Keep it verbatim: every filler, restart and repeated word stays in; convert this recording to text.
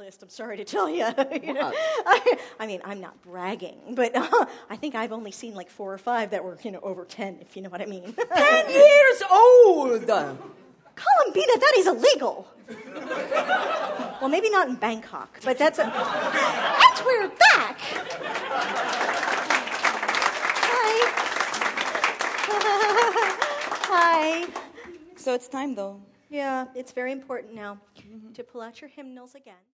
list, I'm sorry to tell you. you know, I, I mean, I'm not bragging, but uh, I think I've only seen like four or five that were, you know, over ten, if you know what I mean. Ten years old! Columbina, that is illegal. Well, maybe not in Bangkok, but that's a... And we're back. Hi. Hi. So it's time, though. Yeah, it's very important now to pull out your hymnals again.